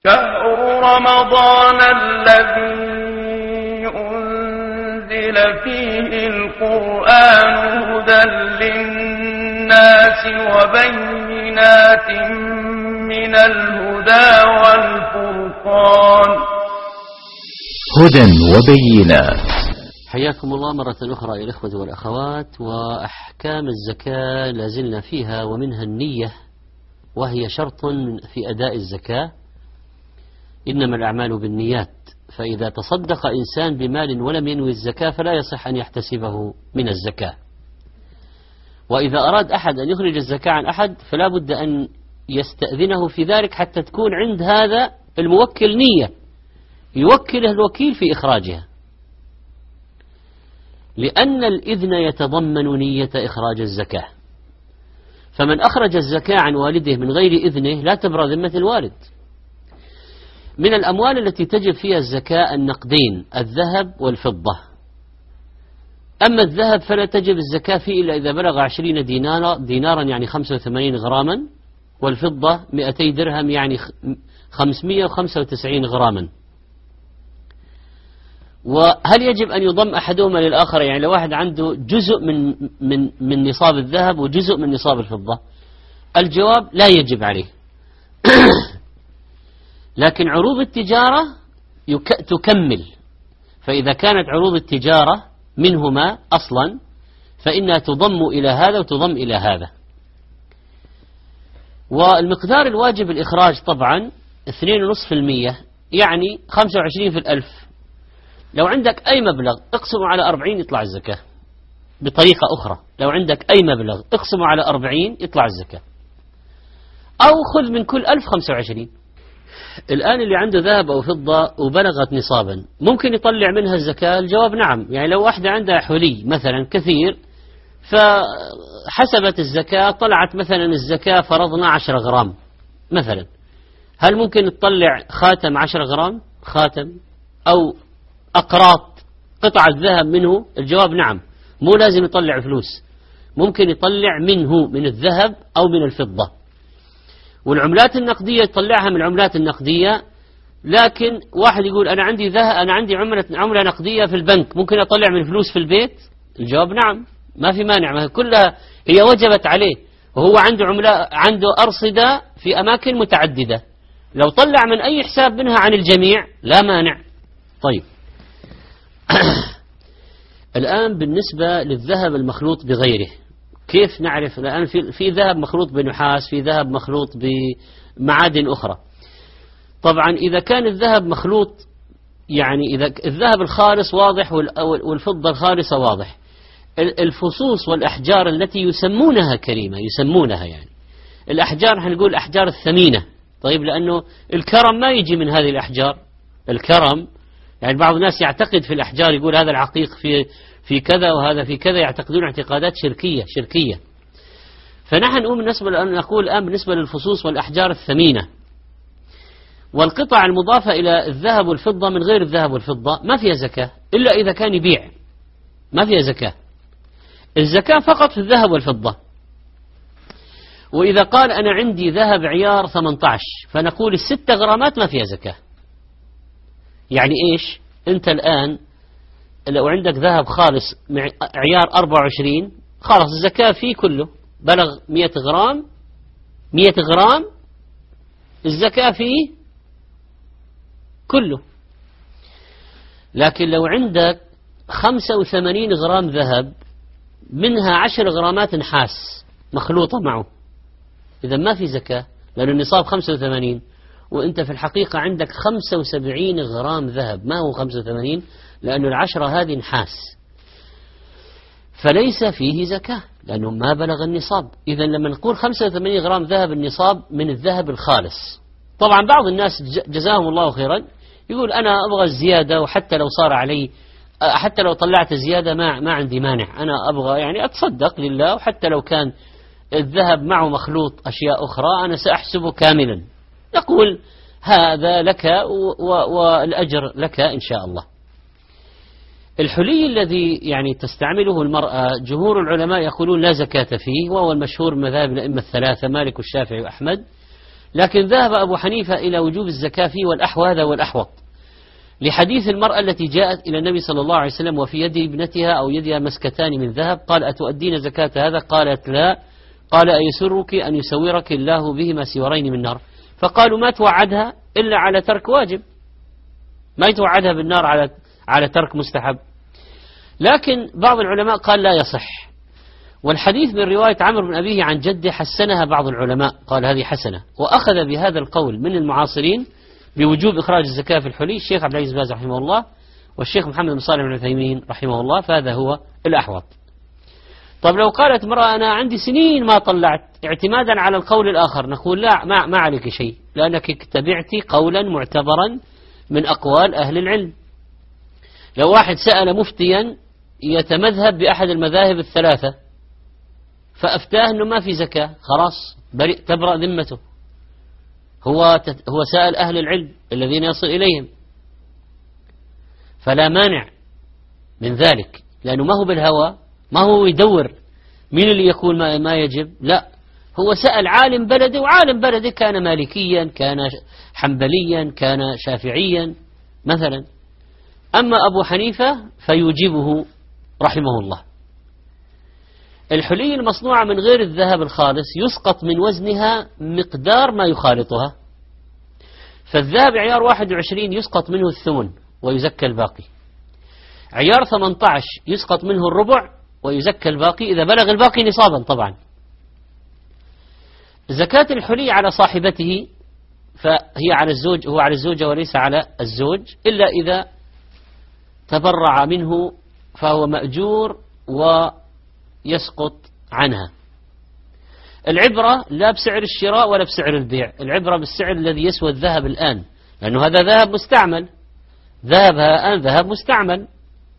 شهر رمضان الذي أنزل فيه القرآن هدى للناس وبينات من الهدى والفرقان. هدى وبينات. حياكم الله مرة أخرى يا الإخوة والأخوات. وأحكام الزكاة لازلنا فيها، ومنها النية، وهي شرط في أداء الزكاة. إنما الأعمال بالنيات، فإذا تصدق إنسان بمال ولم ينوي الزكاة فلا يصح أن يحتسبه من الزكاة. وإذا أراد أحد أن يخرج الزكاة عن أحد فلا بد أن يستأذنه في ذلك حتى تكون عند هذا الموكل نية، يوكله الوكيل في إخراجها، لأن الإذن يتضمن نية إخراج الزكاة. فمن أخرج الزكاة عن والده من غير إذنه لا تبرأ ذمة الوالد. من الأموال التي تجب فيها الزكاة النقدين، الذهب والفضة. أما الذهب فلا تجب الزكاة فيه إلا إذا بلغ 20 دينارا يعني 85 غراما، والفضة 200 درهم يعني 595 غراما. وهل يجب أن يضم أحدهما للآخر؟ يعني لو واحد عنده جزء من نصاب الذهب وجزء من نصاب الفضة، الجواب لا يجب عليه. لكن عروض التجارة تكمل، فإذا كانت عروض التجارة منهما أصلا فإنها تضم إلى هذا وتضم إلى هذا. والمقدار الواجب الإخراج طبعا 2.5%، يعني 25 في الألف. لو عندك أي مبلغ اقسمه على 40 يطلع الزكاة. بطريقة أخرى، لو عندك أي مبلغ اقسمه على 40 يطلع الزكاة، أو خذ من كل 1000 25. الآن اللي عنده ذهب أو فضة وبلغت نصابا ممكن يطلع منها الزكاة؟ الجواب نعم. يعني لو واحدة عندها حلي مثلا كثير فحسبت الزكاة طلعت مثلا الزكاة فرضنا 10 غرام مثلا، هل ممكن تطلع خاتم 10 غرام خاتم أو أقراط قطعة ذهب منه؟ الجواب نعم. مو لازم يطلع فلوس، ممكن يطلع منه من الذهب أو من الفضة. والعملات النقدية يطلعها من العملات النقدية. لكن واحد يقول أنا عندي ذهب، أنا عندي عملة نقدية في البنك، ممكن أطلع من فلوس في البيت؟ الجواب نعم، ما في مانع، ما كلها هي وجبت عليه، وهو عنده أرصدة في أماكن متعددة، لو طلع من أي حساب منها عن الجميع لا مانع. طيب الآن بالنسبة للذهب المخلوط بغيره، كيف نعرف؟ الآن في ذهب مخلوط بنحاس، في ذهب مخلوط بمعادن أخرى. طبعا إذا كان الذهب مخلوط، يعني إذا الذهب الخالص واضح والفضة الخالصة واضح، الفصوص والأحجار التي يسمونها كريمة، يسمونها يعني الأحجار هنقول الأحجار الثمينة. طيب لأنه الكرم ما يجي من هذه الأحجار. الكرم يعني بعض الناس يعتقد في الأحجار، يقول هذا العقيق في كذا وهذا في كذا، يعتقدون اعتقادات شركية. فنحن نقول الآن بالنسبة للفصوص والأحجار الثمينة والقطع المضافة إلى الذهب والفضة من غير الذهب والفضة ما فيها زكاة إلا إذا كان يبيع، ما فيها زكاة. الزكاة فقط في الذهب والفضة. وإذا قال أنا عندي ذهب عيار 18 فنقول 6 غرامات ما فيها زكاة. يعني إيش؟ أنت الآن لو عندك ذهب خالص عيار 24 خلاص الزكاة فيه كله، بلغ 100 غرام الزكاة فيه كله. لكن لو عندك 85 غرام ذهب منها 10 غرامات نحاس مخلوطة معه، إذا ما في زكاة، لأن النصاب 85 وأنت في الحقيقة عندك 75 غرام ذهب، ما هو 85 لأن 10 هذه نحاس، فليس فيه زكاة لأنه ما بلغ النصاب. إذا لما نقول 85 غرام ذهب النصاب من الذهب الخالص. طبعا بعض الناس جزاهم الله خيرا يقول أنا أبغى الزيادة، وحتى لو صار علي، حتى لو طلعت زيادة ما عندي مانع، أنا أبغى يعني أتصدق لله، وحتى لو كان الذهب معه مخلوط أشياء أخرى أنا سأحسبه كاملا. نقول هذا لك والأجر لك إن شاء الله. الحلي الذي يعني تستعمله المرأة جمهور العلماء يقولون لا زكاة فيه، وهو المشهور من مذاهب الأئمة الثلاثة مالك والشافعي وأحمد، لكن ذهب أبو حنيفة إلى وجوب الزكاة فيه والأحوى والأحوط، لحديث المرأة التي جاءت إلى النبي صلى الله عليه وسلم وفي يد ابنتها أو يدها مسكتان من ذهب، قال أتؤدين زكاة هذا؟ قالت لا. قال أيسرك أن يسورك الله بهما سورين من نار؟ فقالوا ما توعدها إلا على ترك واجب، ما يتوعدها بالنار على ترك مستحب. لكن بعض العلماء قال لا يصح، والحديث من رواية عمرو بن أبيه عن جده حسنها بعض العلماء، قال هذه حسنة، وأخذ بهذا القول من المعاصرين بوجوب إخراج الزكاة في الحلي الشيخ عبد العزيز باز رحمه الله والشيخ محمد بن صالح بن عثيمين رحمه الله، فهذا هو الأحوط. طب لو قالت امرأة أنا عندي سنين ما طلعت اعتمادا على القول الآخر، نقول لا، ما عليك شيء، لأنك اتبعتي قولا معتبرا من أقوال أهل العلم. لو واحد سأل مفتيا يتمذهب بأحد المذاهب الثلاثة فأفتاه أنه ما في زكاة، خلاص تبرأ ذمته، هو سأل أهل العلم الذين يصل إليهم، فلا مانع من ذلك، لأنه ما هو بالهوى، ما هو يدور مين اللي يقول ما يجب، لا، هو سأل عالم بلده، وعالم بلده كان مالكيا، كان حنبليا، كان شافعيا مثلا. أما أبو حنيفة فيوجبه رحمه الله. الحلي المصنوعة من غير الذهب الخالص يسقط من وزنها مقدار ما يخالطها، فالذهب عيار 21 يسقط منه الثمن ويزكى الباقي، عيار 18 يسقط منه الربع ويزكى الباقي إذا بلغ الباقي نصابا. طبعا زكاة الحلي على صاحبته فهي على الزوج، هو على الزوجة وليس على الزوج، إلا إذا تبرع منه فهو مأجور ويسقط عنها. العبرة لا بسعر الشراء ولا بسعر البيع، العبرة بالسعر الذي يسوى الذهب الآن، لأنه هذا ذهب مستعمل، ذهبها الآن ذهب مستعمل.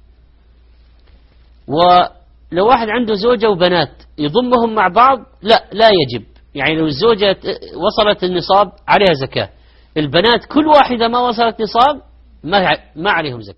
ولو واحد عنده زوجة وبنات يضمهم مع بعض لا يجب، يعني لو الزوجة وصلت النصاب عليها زكاة، البنات كل واحدة ما وصلت نصاب ما عليهم زكاة.